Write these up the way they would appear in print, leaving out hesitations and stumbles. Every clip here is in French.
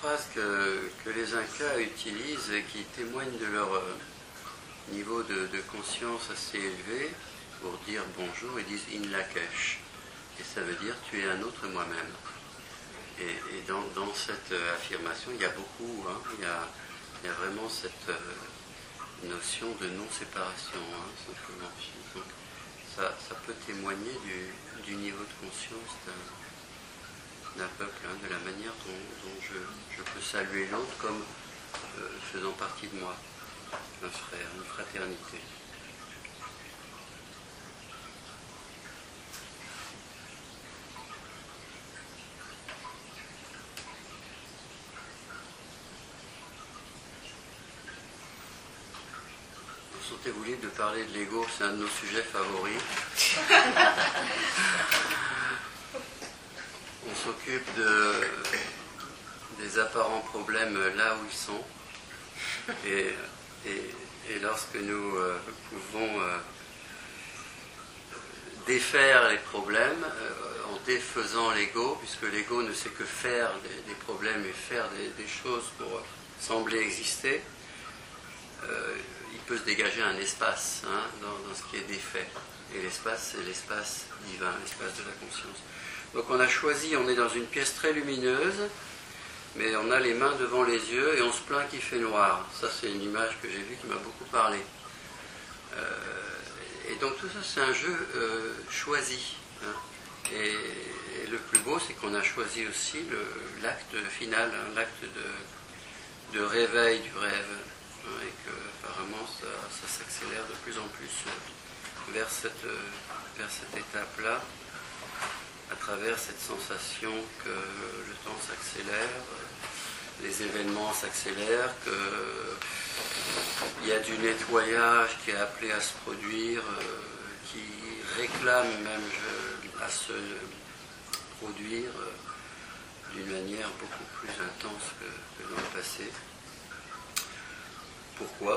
phrase que les Incas utilisent et qui témoigne de leur niveau de conscience assez élevé. Pour dire bonjour, ils disent In Lakesh. Et ça veut dire tu es un autre moi-même. Et dans cette affirmation, il y a beaucoup, hein, il y a vraiment cette notion de non-séparation, hein, simplement. Donc, ça peut témoigner du niveau de conscience d'un peuple, hein, de la manière dont je peux saluer l'autre comme faisant partie de moi, un frère, une fraternité. Sentez-vous libre de parler de l'ego, c'est un de nos sujets favoris. On s'occupe des apparents problèmes là où ils sont. Et lorsque nous pouvons défaire les problèmes en défaisant l'ego, puisque l'ego ne sait que faire des problèmes et faire des choses pour sembler exister, il peut se dégager un espace, hein, dans ce qui est défait. Et l'espace, c'est l'espace divin, l'espace de la conscience. Donc on a choisi, on est dans une pièce très lumineuse, mais on a les mains devant les yeux et on se plaint qu'il fait noir. Ça, c'est une image que j'ai vue qui m'a beaucoup parlé. Et donc tout ça, c'est un jeu choisi. Hein. Et le plus beau, c'est qu'on a choisi aussi l'acte final, hein, l'acte de réveil du rêve. Et que apparemment ça s'accélère de plus en plus vers cette étape-là, à travers cette sensation que le temps s'accélère, les événements s'accélèrent, qu'il y a du nettoyage qui est appelé à se produire, qui réclame même à se produire d'une manière beaucoup plus intense que dans le passé. Pourquoi ?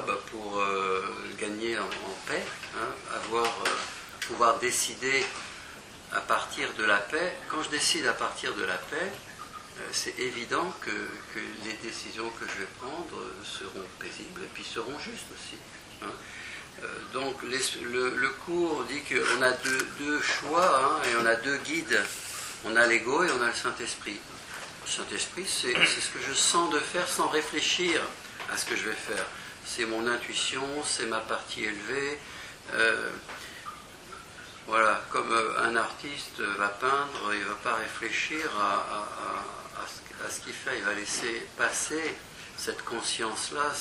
Pour gagner en paix, hein, pouvoir décider à partir de la paix. Quand je décide à partir de la paix, c'est évident que les décisions que je vais prendre seront paisibles et puis seront justes aussi. Hein. Donc le cours dit qu'on a deux choix, hein, et on a deux guides. On a l'ego et on a le Saint-Esprit. Le Saint-Esprit, c'est ce que je sens de faire sans réfléchir à ce que je vais faire. C'est mon intuition, c'est ma partie élevée. Voilà, comme un artiste va peindre, il ne va pas réfléchir à ce qu'il fait. Il va laisser passer cette conscience-là,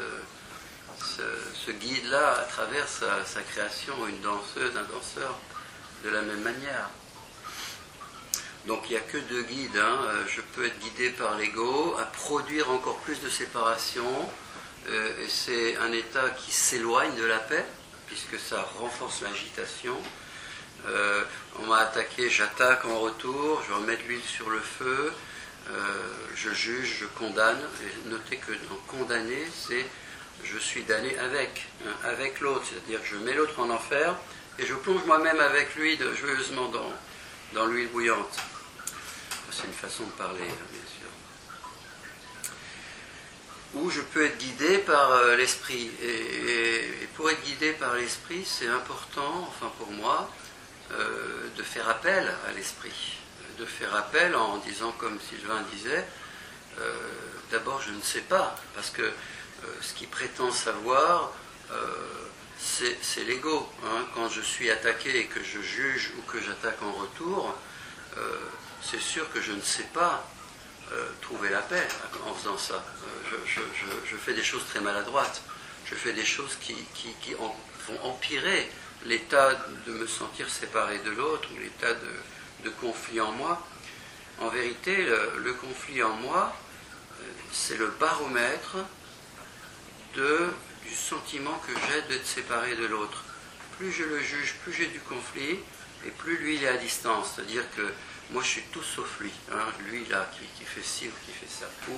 ce guide-là à travers sa création, une danseuse, un danseur, de la même manière. Donc il n'y a que deux guides. Hein. Je peux être guidé par l'ego à produire encore plus de séparation. Et c'est un état qui s'éloigne de la paix, puisque ça renforce l'agitation. On m'a attaqué, j'attaque en retour, je remets de l'huile sur le feu, je juge, je condamne. Et notez que dans condamner, c'est je suis damné avec l'autre, c'est-à-dire que je mets l'autre en enfer et je plonge moi-même avec lui joyeusement dans l'huile bouillante. C'est une façon de parler, bien sûr. Ou je peux être guidé par l'esprit. Et pour être guidé par l'esprit, c'est important, enfin pour moi, de faire appel à l'esprit. De faire appel en disant, comme Sylvain disait, d'abord je ne sais pas, parce que ce qui prétend savoir, c'est l'ego. Hein. Quand je suis attaqué et que je juge ou que j'attaque en retour, c'est sûr que je ne sais pas trouver la paix en faisant ça. Je fais des choses très maladroites. Je fais des choses qui vont empirer l'état de me sentir séparé de l'autre ou l'état de conflit en moi. En vérité, le conflit en moi, c'est le baromètre du sentiment que j'ai d'être séparé de l'autre. Plus je le juge, plus j'ai du conflit, et plus lui il est à distance. C'est-à-dire que moi je suis tout sauf lui. Hein, lui là qui fait ci ou qui fait ça, ou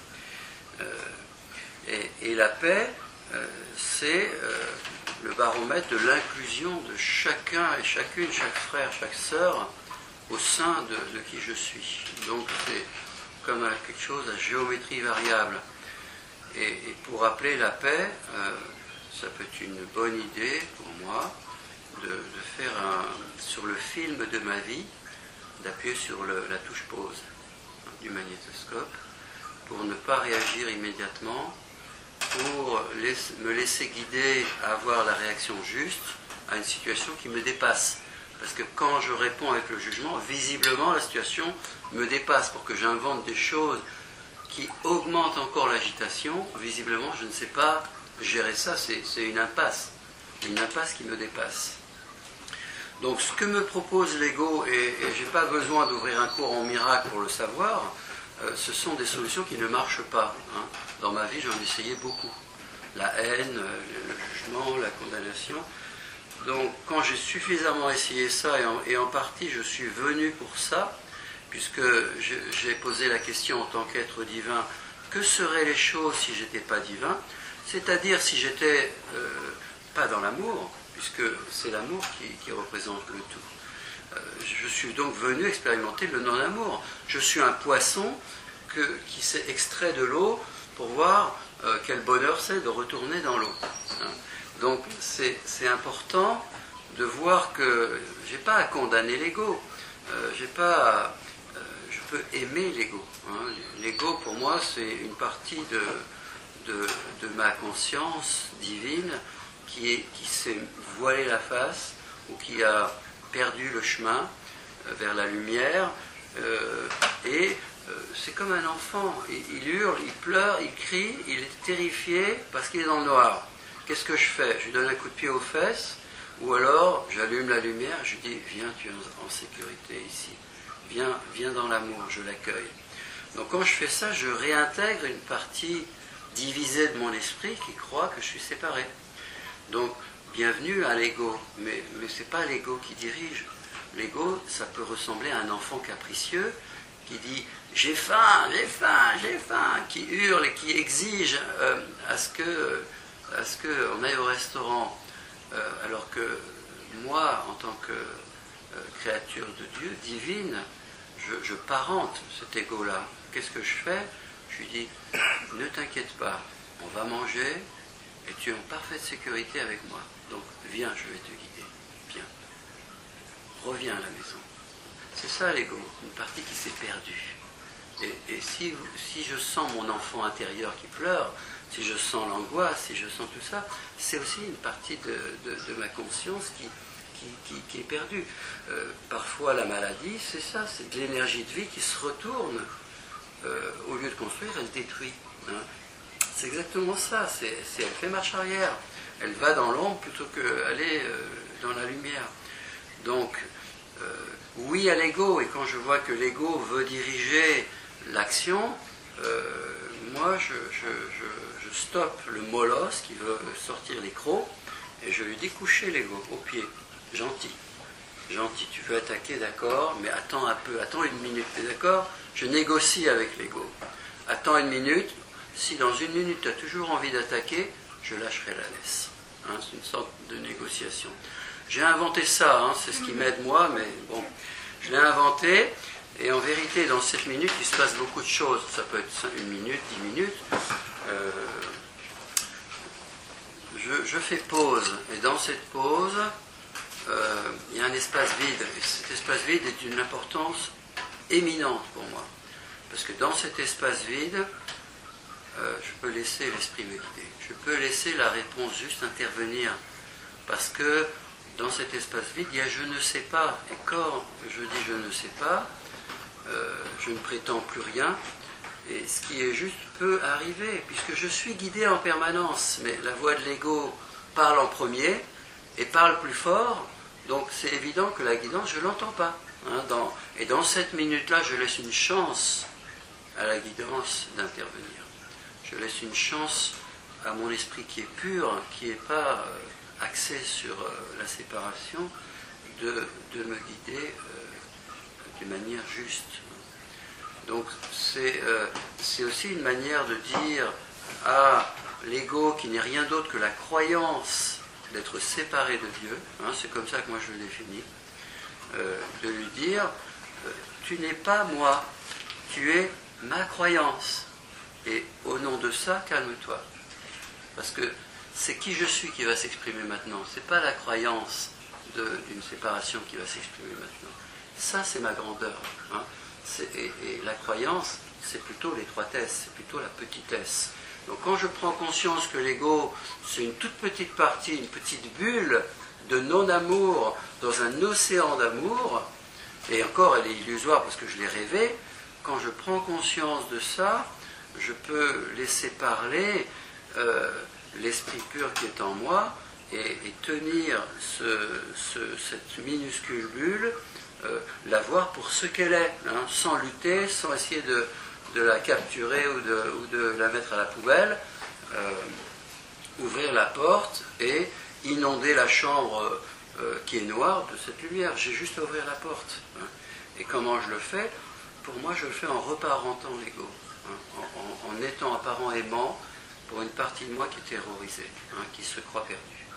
elle. Et la paix, c'est le baromètre de l'inclusion de chacun et chacune, chaque frère, chaque sœur, au sein de qui je suis. Donc c'est comme quelque chose à géométrie variable. Et pour appeler la paix, ça peut être une bonne idée pour moi de faire sur le film de ma vie, d'appuyer sur la touche pause du magnétoscope pour ne pas réagir immédiatement, pour me laisser guider à avoir la réaction juste à une situation qui me dépasse. Parce que quand je réponds avec le jugement, visiblement la situation me dépasse. Pour que j'invente des choses qui augmentent encore l'agitation, visiblement je ne sais pas gérer ça, c'est une impasse qui me dépasse. Donc ce que me propose l'ego, et je n'ai pas besoin d'ouvrir un cours en miracle pour le savoir, ce sont des solutions qui ne marchent pas. Dans ma vie, j'en ai essayé beaucoup. La haine, le jugement, la condamnation. Donc quand j'ai suffisamment essayé ça, et en partie je suis venu pour ça, puisque j'ai posé la question en tant qu'être divin, que seraient les choses si j'étais pas divin? C'est-à-dire si j'étais pas dans l'amour, puisque c'est l'amour qui représente le tout. Je suis donc venu expérimenter le non-amour. Je suis un poisson qui s'est extrait de l'eau pour voir quel bonheur c'est de retourner dans l'eau. Donc c'est important de voir que je n'ai pas à condamner l'ego. Je peux aimer l'ego. L'ego pour moi c'est une partie de ma conscience divine qui s'est voilé la face ou qui a perdu le chemin vers la lumière. C'est comme un enfant. Il hurle, il pleure, il crie, il est terrifié parce qu'il est dans le noir. Qu'est-ce que je fais? Je lui donne un coup de pied aux fesses, ou alors j'allume la lumière, je lui dis viens, tu es en sécurité ici, viens dans l'amour, je l'accueille. Donc quand je fais ça, je réintègre une partie divisée de mon esprit qui croit que je suis séparé. Donc bienvenue à l'ego, mais ce n'est pas l'ego qui dirige. L'ego, ça peut ressembler à un enfant capricieux qui dit j'ai faim, qui hurle et qui exige à ce qu'on aille au restaurant, alors que moi, en tant que créature de Dieu, divine, je parente cet ego-là. Qu'est-ce que je fais? Je lui dis, ne t'inquiète pas, on va manger et tu es en parfaite sécurité avec moi. Donc viens, je vais te guider. Viens. Reviens à la maison. C'est ça l'ego, une partie qui s'est perdue. Et si je sens mon enfant intérieur qui pleure, si je sens l'angoisse, si je sens tout ça, c'est aussi une partie de ma conscience qui est perdue. Parfois la maladie, c'est ça, c'est de l'énergie de vie qui se retourne. Au lieu de construire, elle détruit. C'est exactement ça, elle fait marche arrière. Elle va dans l'ombre plutôt qu'aller dans la lumière. Donc, oui à l'ego, et quand je vois que l'ego veut diriger l'action, moi je stoppe le molosse qui veut sortir les crocs et je lui dis coucher l'ego au pied, gentil, tu veux attaquer, d'accord, mais attends un peu, attends une minute, t'es d'accord, je négocie avec l'ego, attends une minute, si dans une minute tu as toujours envie d'attaquer, je lâcherai la laisse. C'est une sorte de négociation. J'ai inventé ça, c'est ce qui m'aide moi, mais bon, je l'ai inventé. Et en vérité, dans cette minute, il se passe beaucoup de choses. Ça peut être 1 minute, 10 minutes. Je fais pause. Et dans cette pause, il y a un espace vide. Et cet espace vide est d'une importance éminente pour moi. Parce que dans cet espace vide, je peux laisser l'esprit me guider. Je peux laisser la réponse juste intervenir. Parce que dans cet espace vide, il y a je ne sais pas. Et quand je dis je ne sais pas, je ne prétends plus rien, et ce qui est juste peut arriver, puisque je suis guidé en permanence, mais la voix de l'ego parle en premier, et parle plus fort, donc c'est évident que la guidance, je ne l'entends pas. Et dans cette minute-là, je laisse une chance à la guidance d'intervenir. Je laisse une chance à mon esprit qui est pur, qui n'est pas axé sur la séparation, de me guider d'une manière juste. Donc c'est aussi une manière de dire à l'ego qui n'est rien d'autre que la croyance d'être séparé de Dieu, c'est comme ça que moi je le définis, de lui dire tu n'es pas moi, tu es ma croyance. Et au nom de ça, calme-toi. Parce que c'est qui je suis qui va s'exprimer maintenant. Ce n'est pas la croyance d'une séparation qui va s'exprimer maintenant. Ça, c'est ma grandeur. Hein. Et la croyance, c'est plutôt l'étroitesse, c'est plutôt la petitesse. Donc quand je prends conscience que l'ego, c'est une toute petite partie, une petite bulle de non-amour dans un océan d'amour, et encore elle est illusoire parce que je l'ai rêvée, quand je prends conscience de ça, je peux laisser parler l'esprit pur qui est en moi et tenir cette minuscule bulle, la voir pour ce qu'elle est, hein, sans lutter, sans essayer de la capturer ou de la mettre à la poubelle, ouvrir la porte et inonder la chambre qui est noire de cette lumière. J'ai juste à ouvrir la porte. Hein. Et comment je le fais? Pour moi, je le fais en reparentant l'ego, hein, en étant un parent aimant pour une partie de moi qui est terrorisée, hein, qui se croit perdue.